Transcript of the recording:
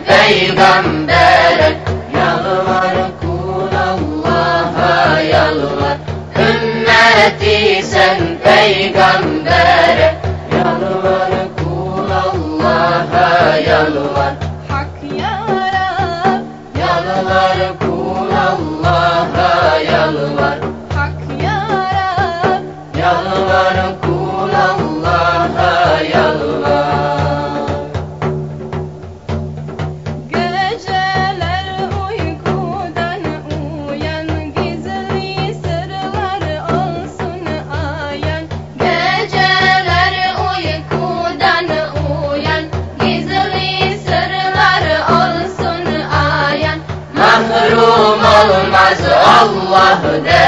peygambere. Yalvar kul Allah'a yalvar, ümmeti sen peygambere. Yalvar kul Allah'a yalvar, Hak ya Rab, yalvar kul Allah'a yalvar, Hak ya Rab, yalvar kul Allah'a yalvar. Geceler uykudan uyan, gizli sırlar olsun ayan. Geceler uykudan uyan, gizli sırlar olsun ayan. Mahrum olmaz Allah